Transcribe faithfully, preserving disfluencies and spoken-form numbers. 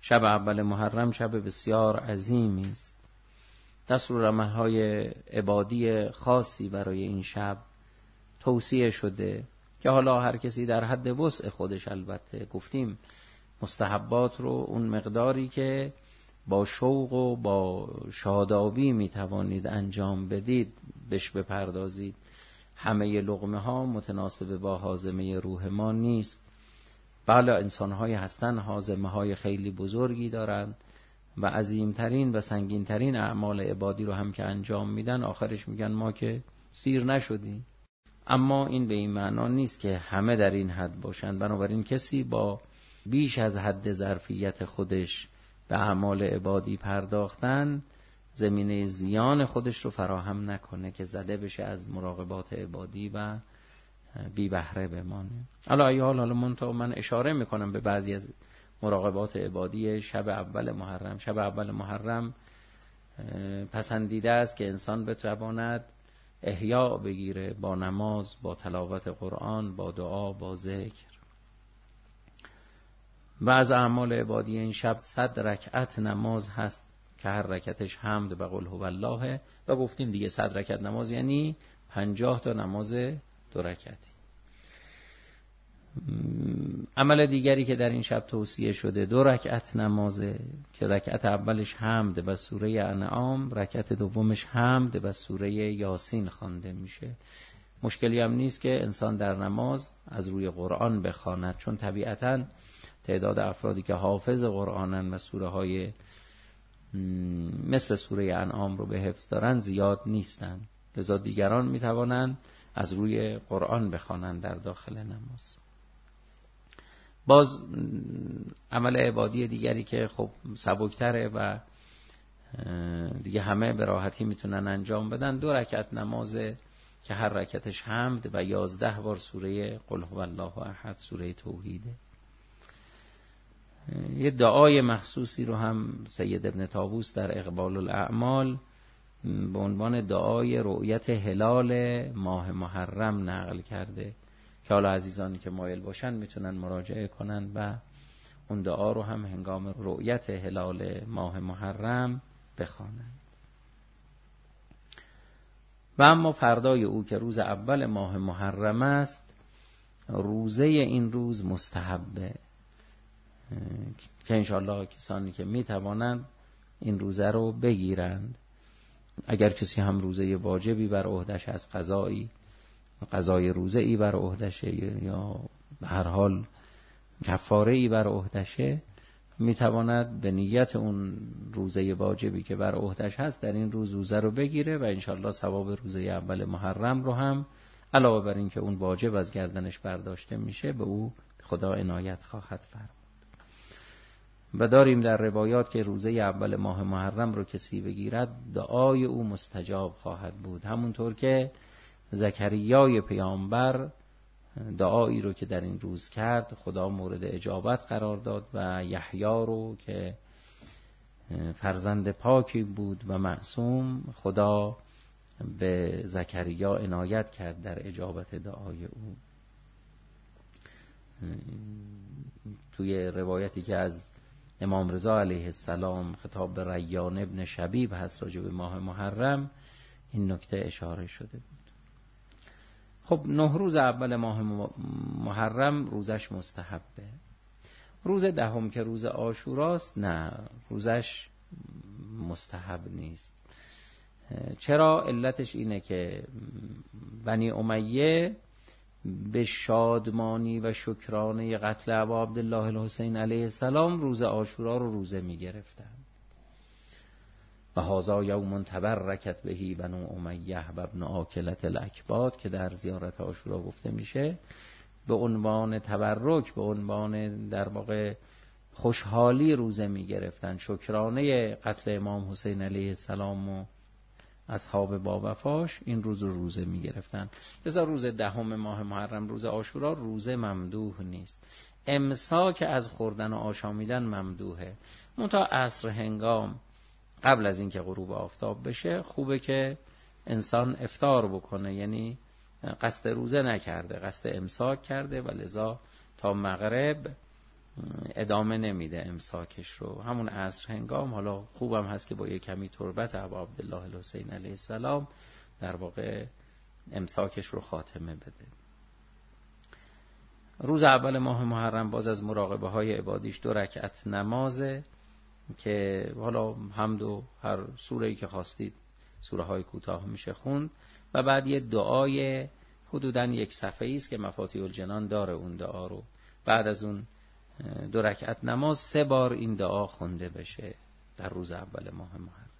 شب اول محرم شب بسیار عظیمی است. دستورالعمل‌های عبادی خاصی برای این شب توصیه شده که حالا هر کسی در حد وسع خودش، البته گفتیم مستحبات رو اون مقداری که با شوق و با شادابی میتوانید انجام بدید بهش بپردازید. همه لقمه ها متناسب با هاضمه روح ما نیست. بله انسان های هستن هاضمه های خیلی بزرگی دارند و عظیمترین و سنگینترین اعمال عبادی رو هم که انجام میدن آخرش میگن ما که سیر نشدیم. اما این به این معنا نیست که همه در این حد باشند. بنابراین کسی با بیش از حد ظرفیت خودش به اعمال عبادی پرداختن زمینه زیان خودش رو فراهم نکنه که زده بشه از مراقبات عبادی و بی بهره بمانه. حالا ای حال حالا منتها من اشاره میکنم به بعضی از مراقبات عبادی شب اول محرم. شب اول محرم پسندیده است که انسان بتواند احیا بگیره با نماز، با تلاوت قرآن، با دعا، با ذکر. و از اعمال عبادی این شب صد رکعت نماز هست که هر رکعتش حمد و قل هو الله و گفتیم دیگه صد رکعت نماز یعنی پنجاه تا نماز دو رکعتی. عمل دیگری که در این شب توصیه شده دو رکعت نمازه که رکعت اولش حمد و سوره انعام، رکعت دومش حمد و سوره یاسین خوانده میشه. مشکلی هم نیست که انسان در نماز از روی قرآن بخواند، چون طبیعتاً تعداد افرادی که حافظ قرآنن و سوره های مثل سوره انعام رو به حفظ دارن زیاد نیستن، لذا دیگران میتوانند از روی قرآن بخوانند در داخل نماز. باز عمل عبادی دیگری که خب سبکتره و دیگه همه به راحتی میتونن انجام بدن دو رکعت نمازه که هر رکعتش حمد و یازده بار سوره قل هو الله احد، سوره توحیده. یه دعای مخصوصی رو هم سید ابن طاووس در اقبال الاعمال به عنوان دعای رؤیت هلال ماه محرم نقل کرده که حالا عزیزانی که مایل باشن میتونن مراجعه کنن و اون دعا رو هم هنگام رؤیت هلال ماه محرم بخوانن. و اما فردای او که روز اول ماه محرم است، روزه این روز مستحبه که انشاءالله کسانی که میتوانند این روزه رو بگیرند. اگر کسی هم روزه واجبی بر عهدش از قضایی قضای روزه ای بر عهدشه یا به هر حال کفاره ای بر عهدشه، میتواند به نیت اون روزه واجبی که بر عهدش هست در این روز روزه رو بگیره و انشاءالله ثواب روزه اول محرم رو هم علاوه بر این که اون واجب از گردنش برداشته میشه به او خدا عنایت خواهد فرمود. و داریم در روایات که روزه اول ماه محرم رو کسی بگیرد دعای او مستجاب خواهد بود، همونطور که زکریای پیامبر دعایی رو که در این روز کرد خدا مورد اجابت قرار داد و یحیی رو که فرزند پاکی بود و معصوم خدا به زکریا عنایت کرد در اجابت دعای او. توی روایتی که از امام رضا علیه السلام خطاب به ریان ابن شبیب هست راجع به ماه محرم این نکته اشاره شده بود. خب نه روز اول ماه محرم روزش مستحبه. روز دهم که روز عاشوراست نه روزش مستحب نیست. چرا؟ علتش اینه که بنی امیه به شادمانی و شکرانه قتل ابا عبدالله الحسین علیه السلام روز عاشورا رو روزه می گرفتن و هذا یوم تبرکت بهی بنو امیه و ابن آکلت الاکباد که در زیارت عاشورا گفته میشه به عنوان تبرک، به عنوان در واقع خوشحالی روزه می گرفتن، شکرانه قتل امام حسین علیه السلام و اصحاب با وفاش این روز رو روزه می گرفتن. لذا روز دهم ماه محرم روز عاشورا روزه ممدوح نیست. امساک از خوردن و آشامیدن ممدوحه. منتها عصر هنگام قبل از اینکه غروب آفتاب بشه خوبه که انسان افطار بکنه، یعنی قصد روزه نکرده، قصد امساک کرده و لذا تا مغرب ادامه نمیده امساکش رو. همون عصر هنگام، حالا خوبم هست که با یه کمی تربت ابا عبدالله الحسین علیه السلام در واقع امساکش رو خاتمه بده. روز اول ماه محرم باز از مراقبه های عبادیش دو رکعت نمازه که حالا حمد و هر سوره‌ای که خواستید، سوره های کوتاه میشه خوند و بعد یه دعای حدوداً یک صفحه‌ای است که مفاتیح الجنان داره اون دعا رو. بعد از اون دو رکعت نماز سه بار این دعا خونده بشه در روز اول ماه محرم.